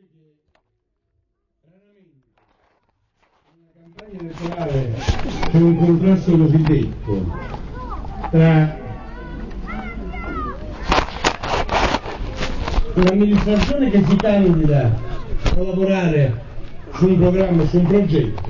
campagna elettorale c'è un contrasto cosiddetto tra l'amministrazione che si candida a lavorare su un programma, su un progetto,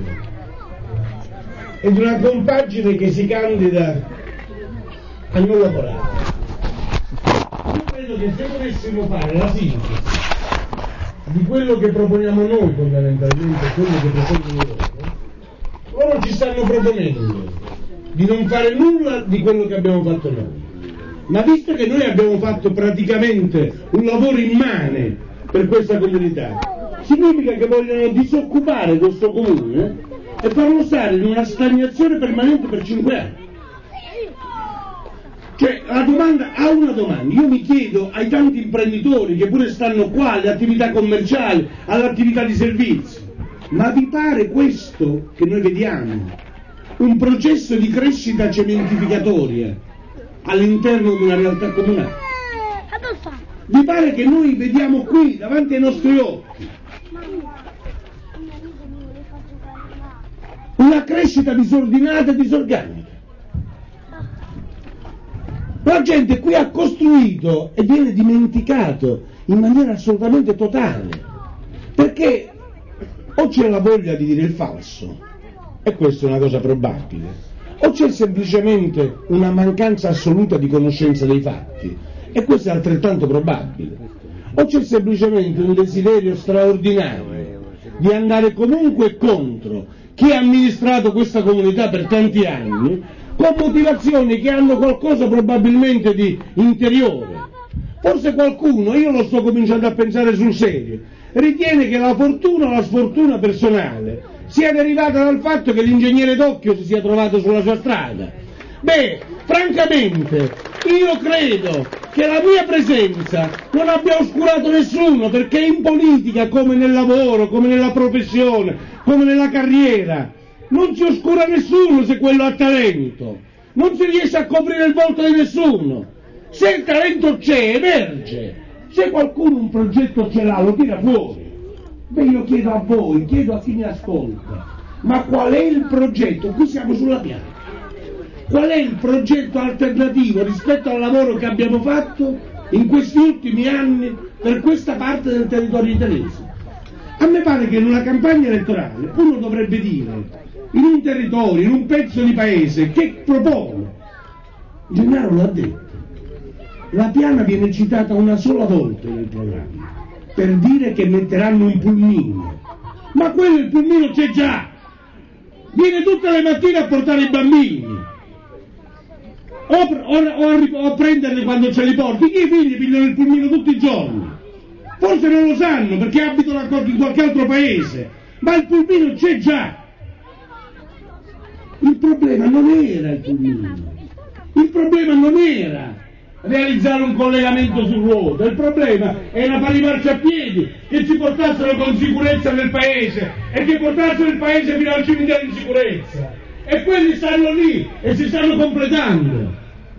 ed una compagine che si candida a non lavorare. Io credo che se dovessimo fare la sintesi di quello che proponiamo noi fondamentalmente, quello che propongono loro ci stanno proponendo di non fare nulla di quello che abbiamo fatto noi, ma visto che noi abbiamo fatto praticamente un lavoro immane per questa comunità, significa che vogliono disoccupare questo comune e farlo stare in una stagnazione permanente per 5 anni. Cioè, la domanda ha una domanda, io mi chiedo ai tanti imprenditori che pure stanno qua, alle attività commerciali, all'attività di servizi, ma vi pare questo che noi vediamo? Un processo di crescita cementificatoria all'interno di una realtà comunale? Vi pare che noi vediamo qui, davanti ai nostri occhi, una crescita disordinata e disorganica? La gente qui ha costruito e viene dimenticato in maniera assolutamente totale, perché o c'è la voglia di dire il falso, e questa è una cosa probabile, o c'è semplicemente una mancanza assoluta di conoscenza dei fatti, e questo è altrettanto probabile, o c'è semplicemente un desiderio straordinario di andare comunque contro chi ha amministrato questa comunità per tanti anni, con motivazioni che hanno qualcosa probabilmente di interiore. Forse qualcuno, io lo sto cominciando a pensare sul serio, ritiene che la fortuna o la sfortuna personale sia derivata dal fatto che l'ingegnere D'Occhio si sia trovato sulla sua strada. Beh, francamente, io credo che la mia presenza non abbia oscurato nessuno, perché in politica, come nel lavoro, come nella professione, come nella carriera, non si oscura nessuno se quello ha talento, non si riesce a coprire il volto di nessuno. Se il talento c'è, emerge. Se qualcuno un progetto ce l'ha, lo tira fuori. Beh, io chiedo a voi, chiedo a chi mi ascolta, ma qual è il progetto? Qui siamo sulla piana. Qual è il progetto alternativo rispetto al lavoro che abbiamo fatto in questi ultimi anni per questa parte del territorio italiano? A me pare che in una campagna elettorale uno dovrebbe dire, in un territorio, in un pezzo di paese, che propone. Gennaro l'ha detto, la piana viene citata una sola volta nel programma, per dire che metteranno un pulmino, ma quello il pulmino c'è già, viene tutte le mattine a portare i bambini, o a prenderli quando ce li porti. I figli pigliano il pulmino tutti i giorni, forse non lo sanno perché abitano in qualche altro paese, ma il pulmino c'è già. Il problema non era il pulmino, il problema non era realizzare un collegamento su ruota, il problema era fare i marciapiedi che ci portassero con sicurezza nel paese e che portassero il paese fino al cimitero in sicurezza, e quelli stanno lì e si stanno completando.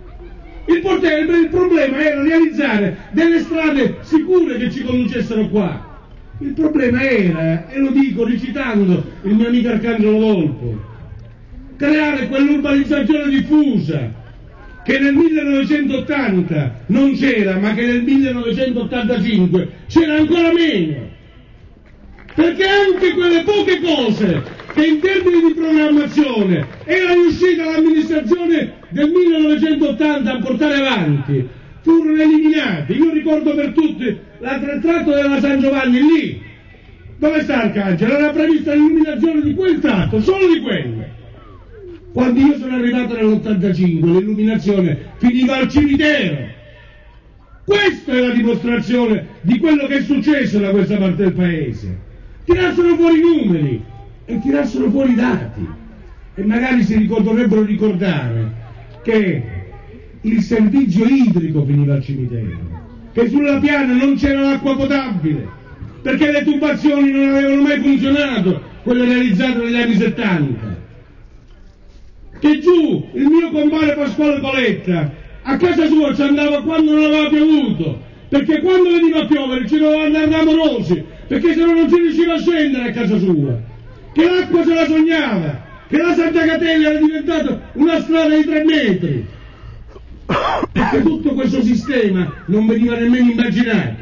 Il problema era realizzare delle strade sicure che ci conducessero qua. Il problema era, e lo dico recitando il mio amico Arcangelo Volpo, creare quell'urbanizzazione diffusa che nel 1980 non c'era, ma che nel 1985 c'era ancora meno, perché anche quelle poche cose che in termini di programmazione era riuscita l'amministrazione del 1980 a portare avanti furono eliminate. Io ricordo per tutti il tratto della San Giovanni, lì dove sta Arcangelo, era prevista l'illuminazione di quel tratto, solo di quello. Quando io sono arrivato nell'85 l'illuminazione finiva al cimitero. Questa è la dimostrazione di quello che è successo da questa parte del paese. Tirassero fuori i numeri e tirassero fuori i dati, e magari dovrebbero ricordare che il servizio idrico finiva al cimitero, che sulla piana non c'era l'acqua potabile, perché le tubazioni non avevano mai funzionato, quelle realizzate negli anni 70. Che giù il mio compare Pasquale Coletta a casa sua ci andava quando non aveva piovuto, perché quando veniva a piovere ci doveva andare da Morosi perché se no non si riusciva a scendere a casa sua, che l'acqua se la sognava, che la Santa Catella era diventata una strada di 3 metri, perché tutto questo sistema non veniva nemmeno immaginato.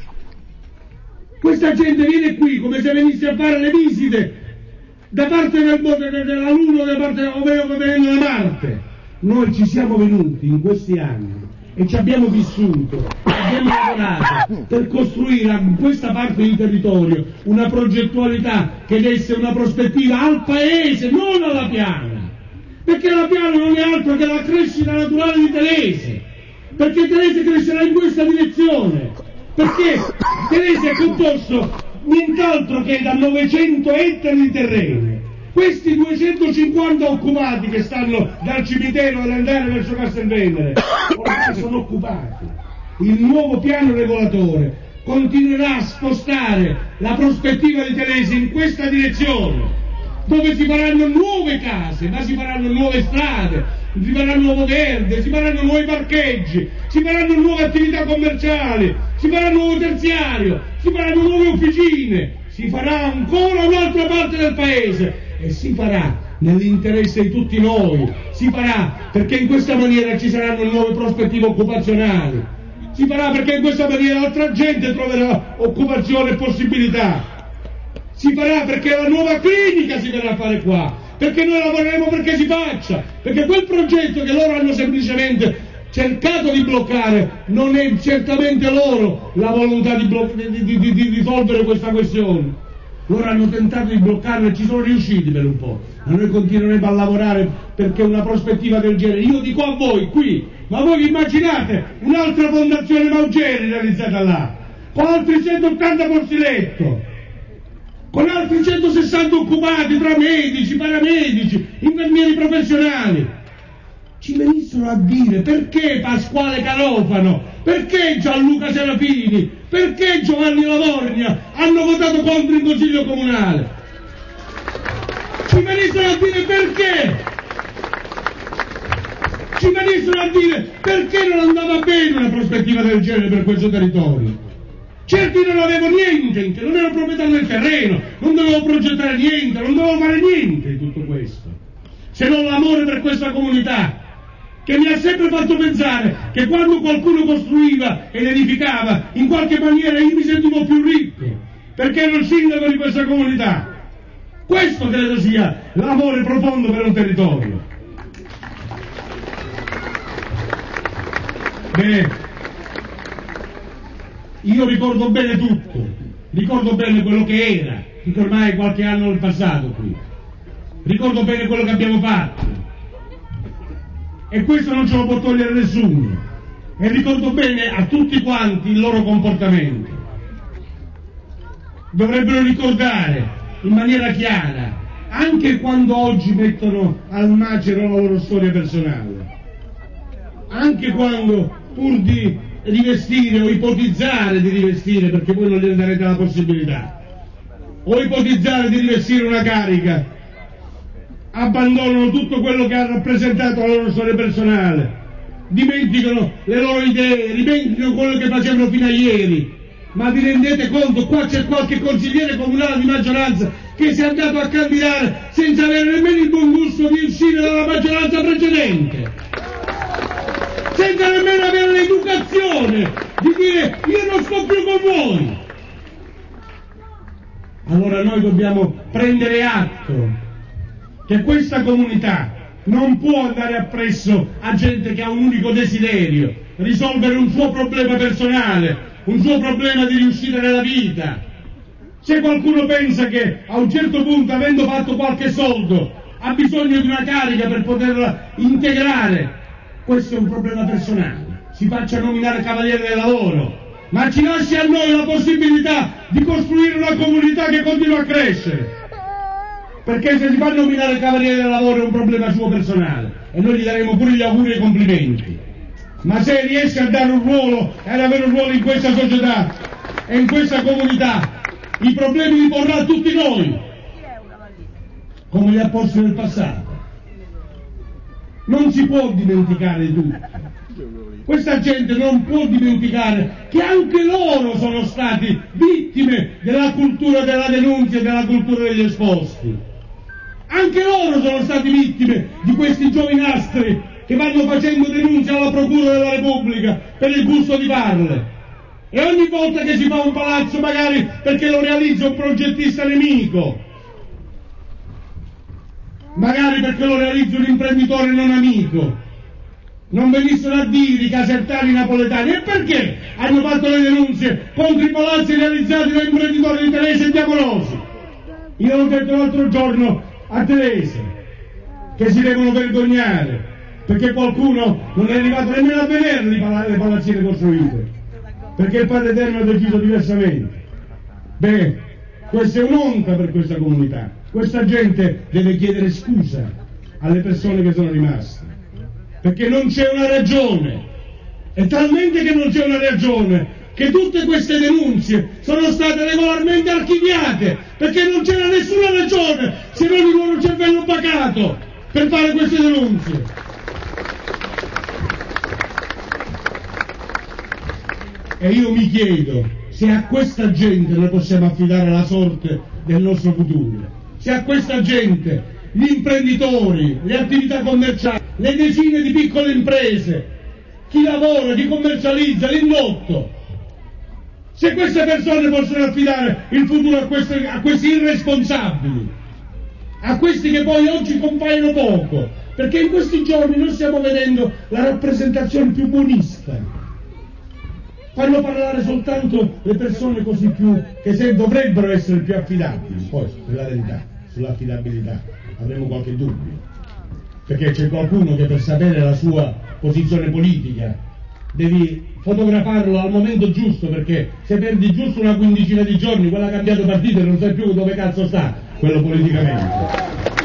Questa gente viene qui come se venisse a fare le visite da parte della Luna o da parte da Marte. Noi ci siamo venuti in questi anni e ci abbiamo vissuto, abbiamo lavorato per costruire in questa parte di territorio una progettualità che desse una prospettiva al paese, non alla piana, perché la piana non è altro che la crescita naturale di Telese, perché Telese crescerà in questa direzione, perché Telese è composto nient'altro che da 900 ettari di terreno. Questi 250 occupati che stanno dal cimitero ad andare verso Castelvenere ormai sono occupati. Il nuovo piano regolatore continuerà a spostare la prospettiva di Telese in questa direzione, dove si faranno nuove case, ma si faranno nuove strade, si faranno nuovo verde, si faranno nuovi parcheggi, si faranno nuove attività commerciali, si farà nuovo terziario, si faranno nuove officine, si farà ancora un'altra parte del paese. E si farà nell'interesse di tutti noi, si farà perché in questa maniera ci saranno nuove prospettive occupazionali, si farà perché in questa maniera altra gente troverà occupazione e possibilità, si farà perché la nuova clinica si verrà a fare qua, perché noi lavoreremo perché si faccia, perché quel progetto che loro hanno semplicemente cercato di bloccare non è certamente loro la volontà di risolvere questa questione. Loro hanno tentato di bloccarlo e ci sono riusciti per un po', ma noi continueremo a lavorare perché una prospettiva del genere. Io dico a voi qui, ma voi vi immaginate un'altra fondazione Maugeri realizzata là, con altri 180 posti letto, con altri 160 occupati tra medici, paramedici, infermieri professionali? Ci venissero a dire perché Pasquale Carofano, perché Gianluca Serafini, perché Giovanni Lavorgna hanno votato contro il Consiglio Comunale. Ci venissero a dire perché. Ci venissero a dire perché non andava bene una prospettiva del genere per questo territorio. Certi non avevo niente, non ero proprietario del terreno, non dovevo progettare niente, non dovevo fare niente di tutto questo, se non l'amore per questa comunità, che mi ha sempre fatto pensare che quando qualcuno costruiva ed edificava, in qualche maniera io mi sentivo più ricco, perché ero il sindaco di questa comunità. Questo credo sia l'amore profondo per un territorio. Beh, io ricordo bene tutto, ricordo bene quello che era, che ormai è qualche anno nel passato qui, ricordo bene quello che abbiamo fatto, e questo non ce lo può togliere nessuno, e ricordo bene a tutti quanti il loro comportamento. Dovrebbero ricordare in maniera chiara, anche quando oggi mettono al macero la loro storia personale, anche quando pur di rivestire o ipotizzare di rivestire, perché voi non gli darete la possibilità, o ipotizzare di rivestire una carica, abbandonano tutto quello che ha rappresentato la loro storia personale, dimenticano le loro idee, dimenticano quello che facevano fino a ieri. Ma vi rendete conto? Qua c'è qualche consigliere comunale di maggioranza che si è andato a candidare senza avere nemmeno il buon gusto di uscire dalla maggioranza precedente, senza nemmeno avere l'educazione di dire io non sto più con voi. Allora noi dobbiamo prendere atto che questa comunità non può andare appresso a gente che ha un unico desiderio, risolvere un suo problema personale, un suo problema di riuscita nella vita. Se qualcuno pensa che a un certo punto, avendo fatto qualche soldo, ha bisogno di una carica per poterla integrare, questo è un problema personale, si faccia nominare cavaliere del lavoro, ma ci lasci a noi la possibilità di costruire una comunità che continua a crescere. Perché se si fa nominare cavaliere del lavoro è un problema suo personale e noi gli daremo pure gli auguri e i complimenti, ma se riesce a dare un ruolo e ad avere un ruolo in questa società e in questa comunità, i problemi li porrà a tutti noi, come li ha posti nel passato. Non si può dimenticare di tutto, Questa gente non può dimenticare che anche loro sono stati vittime della cultura della denunzia e della cultura degli esposti. Anche loro sono stati vittime di questi giovinastri che vanno facendo denunce alla Procura della Repubblica per il gusto di farle. E ogni volta che si fa un palazzo, magari perché lo realizza un progettista nemico, magari perché lo realizza un imprenditore non amico, non venissero a dire i casertani napoletani e perché hanno fatto le denunce contro i palazzi realizzati da imprenditori di Telese e Diavolosi. Io l'ho detto l'altro giorno a Telese che si devono vergognare perché qualcuno non è arrivato nemmeno a vedere le palazzine costruite, perché il Padre Eterno ha deciso diversamente. Beh, questa è un'onta per questa comunità. Questa gente deve chiedere scusa alle persone che sono rimaste, perché non c'è una ragione, è talmente che non c'è una ragione che tutte queste denunce sono state regolarmente archiviate, perché non c'era nessuna ragione se non il loro cervello pacato per fare queste denunce. E io mi chiedo se a questa gente noi possiamo affidare la sorte del nostro futuro, se a questa gente, gli imprenditori, le attività commerciali, le decine di piccole imprese, chi lavora, chi commercializza, l'indotto, se queste persone possono affidare il futuro a questi irresponsabili, a questi che poi oggi compaiono poco, perché in questi giorni noi stiamo vedendo la rappresentazione più buonista. Fanno parlare soltanto le persone così più, che se dovrebbero essere più affidabili. Poi, per la verità, sull'affidabilità avremo qualche dubbio, perché c'è qualcuno che per sapere la sua posizione politica devi fotografarlo al momento giusto, perché se perdi giusto una quindicina di giorni, quello ha cambiato partito e non sai più dove cazzo sta, quello politicamente.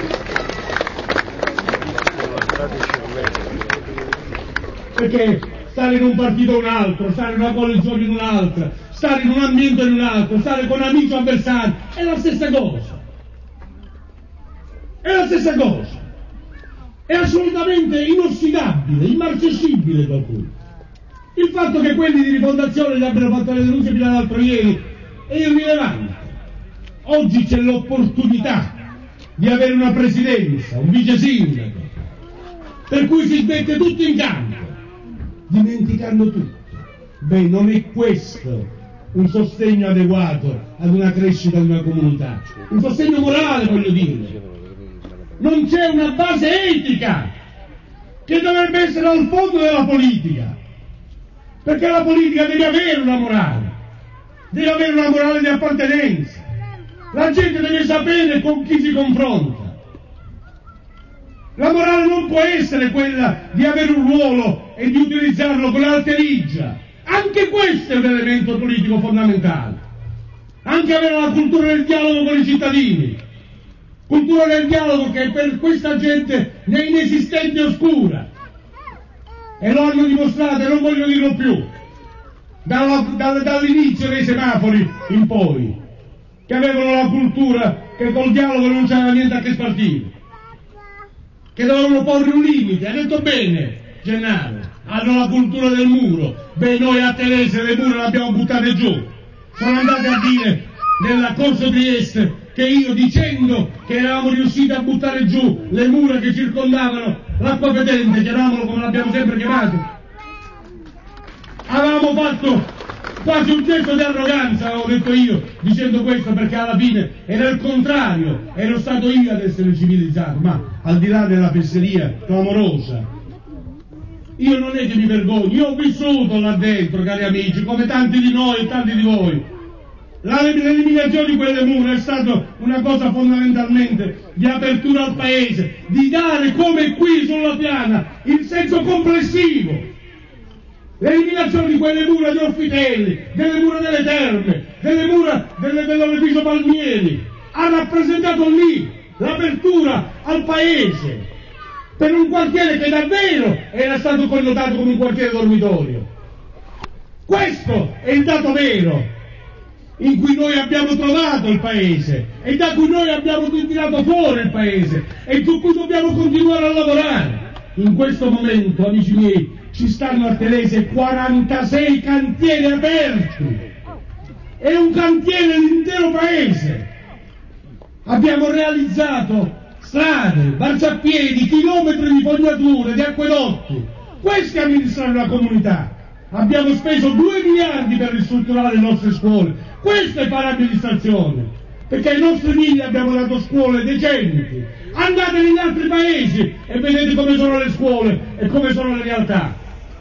Perché stare in un partito o un altro, stare in una coalizione in un'altra, stare in un ambiente in un altro, stare con amici o avversari, è la stessa cosa. È la stessa cosa. È assolutamente inossidabile, immarcescibile qualcuno. Il fatto che quelli di Rifondazione gli abbiano fatto le denunce fino all'altro ieri è irrilevante. Oggi c'è l'opportunità di avere una presidenza, un vice sindaco, per cui si mette tutto in campo, dimenticando tutto. Beh, non è questo un sostegno adeguato ad una crescita di una comunità, un sostegno morale, voglio dire. Non c'è una base etica che dovrebbe essere al fondo della politica, perché la politica deve avere una morale, deve avere una morale di appartenenza, la gente deve sapere con chi si confronta. La morale non può essere quella di avere un ruolo e di utilizzarlo con alterigia. Anche questo è un elemento politico fondamentale. Anche avere la cultura del dialogo con i cittadini, cultura del dialogo che per questa gente è inesistente e oscura. E lo hanno dimostrato e non voglio dirlo più, dall'inizio dei semafori in poi, che avevano la cultura che col dialogo non c'era niente a che spartire, che dovevano porre un limite. Ha detto bene Gennaro, hanno la cultura del muro. Beh, noi a Telese le mura le abbiamo buttate giù. Sono andati a dire nella Corso Trieste che io, dicendo che eravamo riusciti a buttare giù le mura che circondavano l'acqua fetente, chiamiamolo come l'abbiamo sempre chiamato, avevamo fatto quasi un gesto di arroganza, avevo detto io, dicendo questo, perché alla fine era il contrario, ero stato io ad essere civilizzato. Ma al di là della fesseria clamorosa, io non è che mi vergogno, io ho vissuto là dentro, cari amici, come tanti di noi e tanti di voi. L'eliminazione di quelle mura è stata una cosa fondamentalmente di apertura al paese, di dare, come qui sulla piana, il senso complessivo. L'eliminazione di quelle mura di Orfitelli, delle mura delle terme, delle mura dell'edificio Palmieri, ha rappresentato lì l'apertura al paese, per un quartiere che davvero era stato connotato come un quartiere dormitorio. Questo è il dato vero in cui noi abbiamo trovato il paese e da cui noi abbiamo tirato fuori il paese e su cui dobbiamo continuare a lavorare. In questo momento, amici miei, ci stanno a Telese 46 cantieri aperti, è un cantiere l'intero paese. Abbiamo realizzato strade, marciapiedi, chilometri di fognature, di acquedotti. Questi amministrano la comunità. Abbiamo speso 2 miliardi per ristrutturare le nostre scuole. Questa è fare amministrazione, perché ai nostri figli abbiamo dato scuole decenti. Andate negli altri paesi e vedete come sono le scuole e come sono le realtà.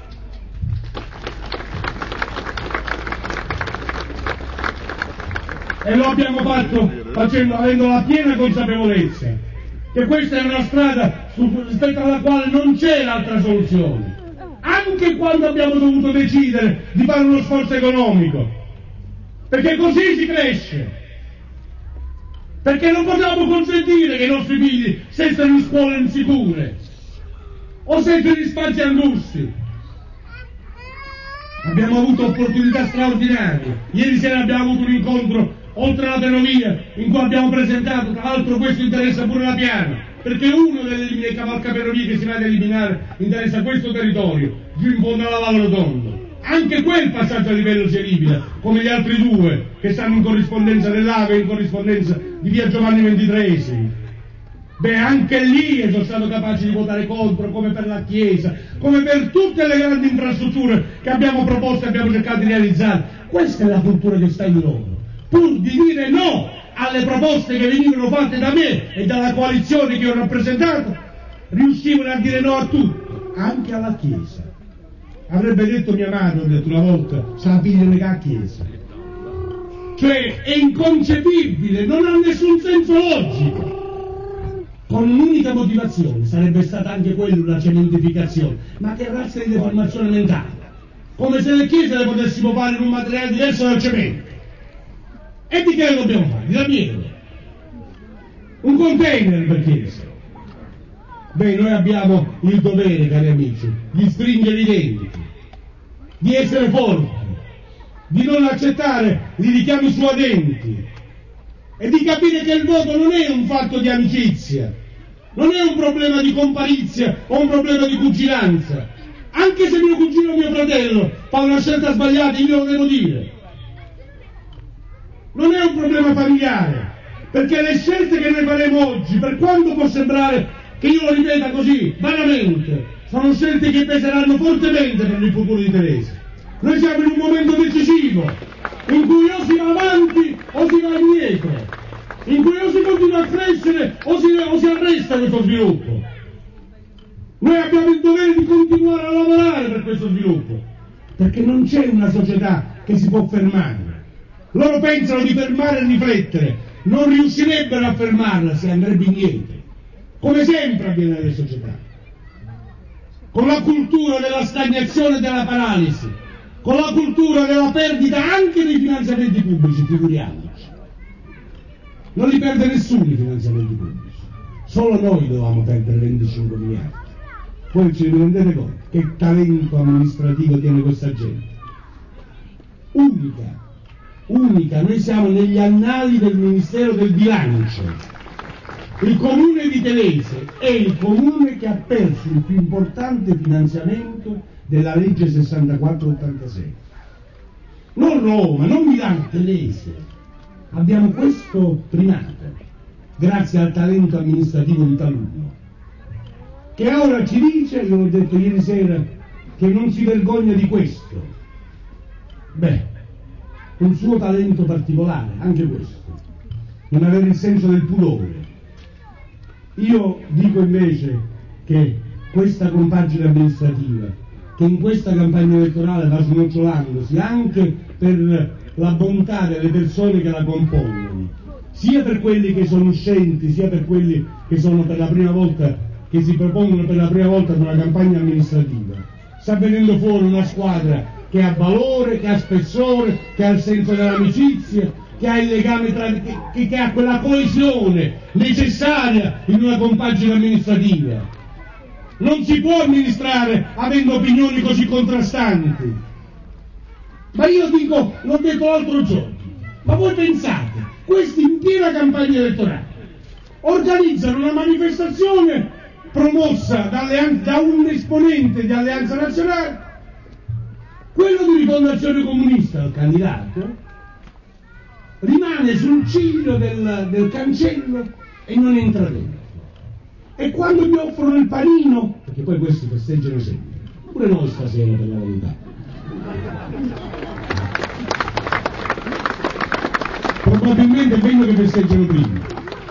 E lo abbiamo fatto avendo la piena consapevolezza che questa è una strada rispetto alla quale non c'è l'altra soluzione. Anche quando abbiamo dovuto decidere di fare uno sforzo economico, perché così si cresce, perché non possiamo consentire che i nostri figli stessero in scuole insicure o stessero in spazi angusти. Abbiamo avuto opportunità straordinarie. Ieri sera abbiamo avuto un incontro oltre la ferrovia in cui abbiamo presentato, tra l'altro questo interessa pure la Piana, perché uno delle linee cavalcaferrovie che si va ad eliminare interessa questo territorio, giù in fondo alla Valle Rotondo. Anche quel passaggio a livello si elimina, come gli altri 2 che stanno in corrispondenza dell'Ave e in corrispondenza di via Giovanni XXIII. Beh, anche lì sono stato capace di votare contro, come per la Chiesa, come per tutte le grandi infrastrutture che abbiamo proposto e abbiamo cercato di realizzare. Questa è la cultura che sta in loro, pur di dire no alle proposte che venivano fatte da me e dalla coalizione che ho rappresentato, riuscivano a dire no a tutto, anche alla Chiesa. Avrebbe detto mia madre, ho detto una volta, se la figlia nega a Chiesa. Cioè è inconcepibile, non ha nessun senso logico. Con un'unica motivazione, sarebbe stata anche quella una cementificazione, ma che razza di deformazione mentale, come se le chiese le potessimo fare in un materiale diverso dal cemento. E di che lo dobbiamo fare? Di miele, un container per chiesa. Beh, noi abbiamo il dovere, cari amici, di stringere i denti, di essere forti, di non accettare i richiami suadenti e di capire che il voto non è un fatto di amicizia, non è un problema di comparizia o un problema di cuginanza. Anche se mio cugino o mio fratello fa una scelta sbagliata, io lo devo dire. Non è un problema familiare, perché le scelte che noi faremo oggi, per quanto può sembrare che io lo ripeta così, vanamente, sono scelte che peseranno fortemente per il futuro di Telese. Noi siamo in un momento decisivo, in cui o si va avanti o si va indietro, in cui o si continua a crescere o si arresta questo sviluppo. Noi abbiamo il dovere di continuare a lavorare per questo sviluppo, perché non c'è una società che si può fermare. Loro pensano di fermare e riflettere, non riuscirebbero a fermarla se andrebbe indietro, come sempre avviene nelle società, con la cultura della stagnazione e della paralisi, con la cultura della perdita anche dei finanziamenti pubblici, figuriamoci. Non li perde nessuno i finanziamenti pubblici, solo noi dovevamo perdere 25 miliardi. Poi ci rendete conto che talento amministrativo tiene questa gente? Unica, noi siamo negli annali del Ministero del Bilancio. Il comune di Telese è il comune che ha perso il più importante finanziamento della legge 64-86. Non Roma, non Milano, Telese. Abbiamo questo primato, grazie al talento amministrativo di taluno, che ora ci dice, io l'ho detto ieri sera, che non si vergogna di questo. Beh, un suo talento particolare, anche questo, non avere il senso del pudore. Io dico invece che questa compagine amministrativa, che in questa campagna elettorale va snocciolandosi anche per la bontà delle persone che la compongono, sia per quelli che sono uscenti, sia per quelli che sono per la prima volta, che si propongono per la prima volta ad una campagna amministrativa, sta venendo fuori una squadra che ha valore, che ha spessore, che ha il senso dell'amicizia, che ha il legame che ha quella coesione necessaria in una compagine amministrativa. Non si può amministrare avendo opinioni così contrastanti. Ma io dico, l'ho detto l'altro giorno, ma voi pensate, questi in piena campagna elettorale organizzano una manifestazione promossa da un esponente di Alleanza Nazionale, quello di Rifondazione Comunista, il candidato, rimane sul ciglio del cancello e non entra dentro. E quando gli offrono il panino, perché poi questi festeggiano sempre, pure noi stasera per la verità, probabilmente è meglio che festeggiano prima.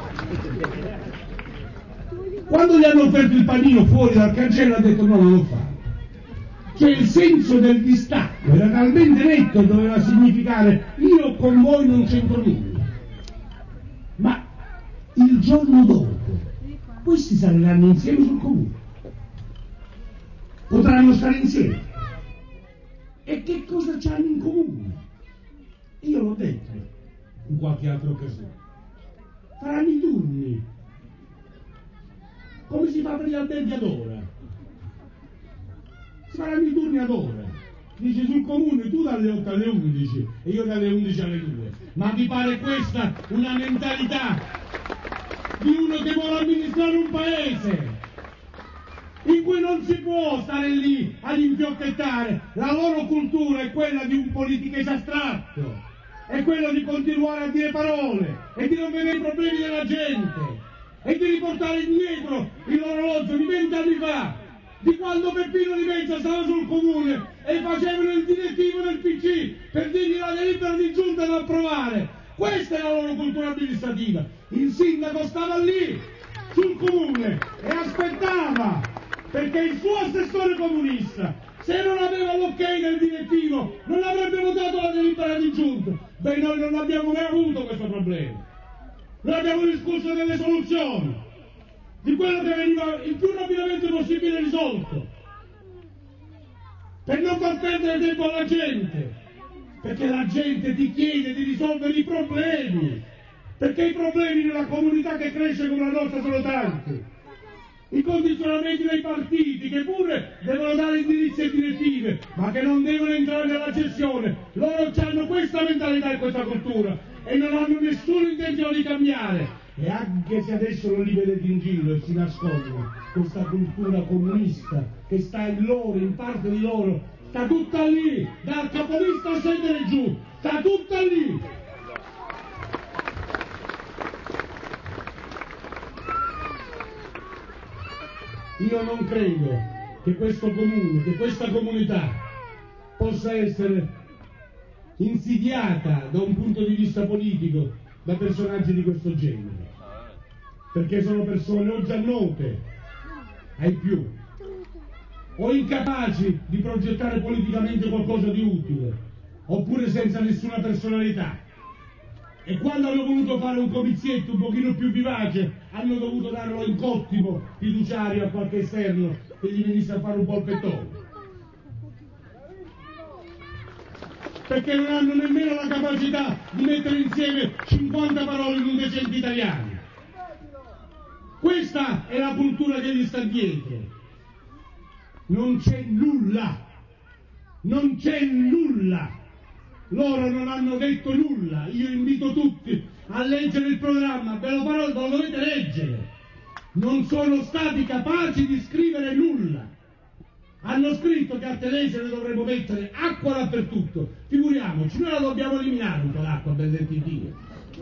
Quando gli hanno offerto il panino fuori dal cancello ha detto no, non lo fa. Cioè il senso del distacco era talmente netto, doveva significare io con voi non c'entro nulla. Ma il giorno dopo questi saliranno insieme sul comune, potranno stare insieme. E che cosa c'hanno in comune? Io l'ho detto in qualche altra occasione, faranno i turni come si fa per gli alberghi ad ora. Si faranno i turni ad ora. Dice sul comune tu dalle 8 alle 11 e io dalle 11 alle 2. Ma vi pare questa una mentalità di uno che vuole amministrare un paese in cui non si può stare lì ad infiocchettare? La loro cultura è quella di un politichese astratto, è quella di continuare a dire parole e di non vedere i problemi della gente e di riportare indietro l'orologio di 20 anni fa, di quando Peppino Di Mezza stava sul comune e facevano il direttivo del PC per dirgli la delibera di giunta da approvare. Questa è la loro cultura amministrativa. Il sindaco stava lì sul comune e aspettava, perché il suo assessore comunista, se non aveva l'ok del direttivo, non avrebbe votato la delibera di giunta. Beh, noi non abbiamo mai avuto questo problema. Noi abbiamo discusso delle soluzioni, di quello che veniva il più rapidamente possibile risolto, per non far perdere tempo alla gente, perché la gente ti chiede di risolvere i problemi, perché i problemi nella comunità che cresce come la nostra sono tanti. I condizionamenti dei partiti, che pure devono dare indirizzi e direttive, ma che non devono entrare nella gestione. Loro hanno questa mentalità e questa cultura e non hanno nessuna intenzione di cambiare. E anche se adesso non li vedete in giro e si nascondono, questa cultura comunista che sta in loro, in parte di loro, sta tutta lì, dal capolista a scendere giù, sta tutta lì. Io non credo che questo comune, che questa comunità possa essere insidiata da un punto di vista politico da personaggi di questo genere, perché sono persone o già note ai più o incapaci di progettare politicamente qualcosa di utile, oppure senza nessuna personalità. E quando hanno voluto fare un comizietto un pochino più vivace, hanno dovuto darlo in cottimo fiduciario a qualche esterno che gli venisse a fare un polpettone. Perché non hanno nemmeno la capacità di mettere insieme 50 parole in un decente italiano. Questa è la cultura che gli sta dietro. Non c'è nulla. Non c'è nulla. Loro non hanno detto nulla. Io invito tutti a leggere il programma, ve lo farò, lo dovete leggere. Non sono stati capaci di scrivere nulla. Hanno scritto che a Telesere dovremmo mettere acqua dappertutto. Figuriamoci, noi la dobbiamo eliminare un po' d'acqua, benedetti Dio.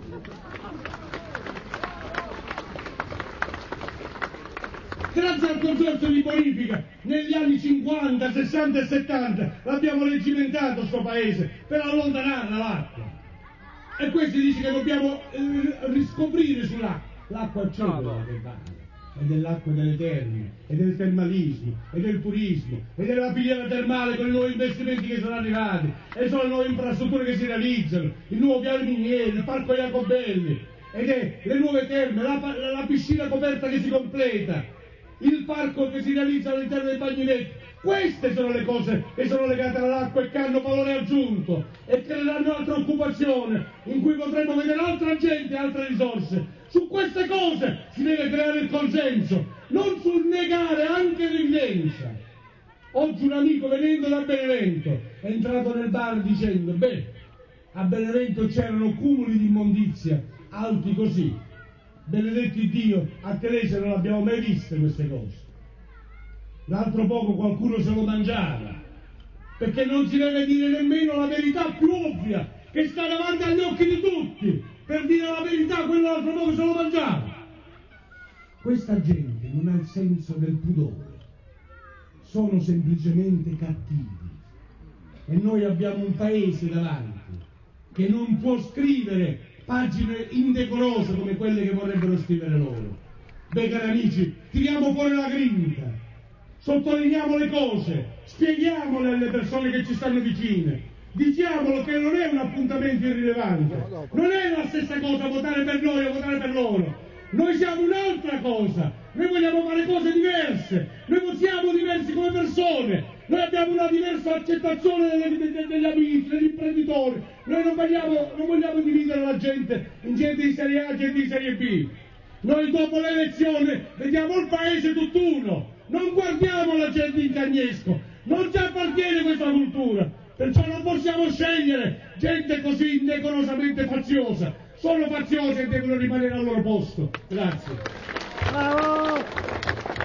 Grazie al consorzio di bonifica, negli anni 50, 60 e 70 l'abbiamo regimentato sto paese per allontanarla l'acqua. E questi dice che dobbiamo riscoprire sull'acqua. L'acqua c'è quella che vale. E dell'acqua delle terme, e del termalismo, e del turismo, e della filiera termale con i nuovi investimenti che sono arrivati, e sono le nuove infrastrutture che si realizzano, il nuovo piano miniere, il parco Jacobelli, ed è le nuove terme, la piscina coperta che si completa, il parco che si realizza all'interno dei bagninetti. Queste sono le cose che sono legate all'acqua e che hanno valore aggiunto e creeranno altra occupazione, in cui potremo vedere altra gente e altre risorse. Su queste cose si deve creare il consenso, non sul negare anche l'evidenza. Oggi un amico venendo da Benevento è entrato nel bar dicendo: beh, a Benevento c'erano cumuli di immondizia alti così, benedetti Dio, a Telese non l'abbiamo mai viste queste cose. L'altro poco qualcuno se lo mangiava, perché non si deve dire nemmeno la verità più ovvia, che sta davanti agli occhi di tutti. Per dire la verità, quello l'altro poco se lo mangiava. Questa gente non ha il senso del pudore, sono semplicemente cattivi. E noi abbiamo un paese davanti che non può scrivere pagine indecorose come quelle che vorrebbero scrivere loro. Beh, cari amici, tiriamo fuori la grinta, sottolineiamo le cose, spieghiamole alle persone che ci stanno vicine, diciamolo che non è un appuntamento irrilevante, non è la stessa cosa votare per noi o votare per loro. Noi siamo un'altra cosa, noi vogliamo fare cose diverse, noi siamo diversi come persone, noi abbiamo una diversa accettazione degli amici, degli imprenditori, noi non vogliamo dividere la gente in gente di serie A e gente di serie B. Noi dopo l'elezione vediamo il paese tutt'uno, non guardiamo la gente in cagnesco, non ci appartiene questa cultura, perciò non possiamo scegliere gente così indecorosamente faziosa. Sono faziosi e devono rimanere al loro posto. Grazie. Bravo!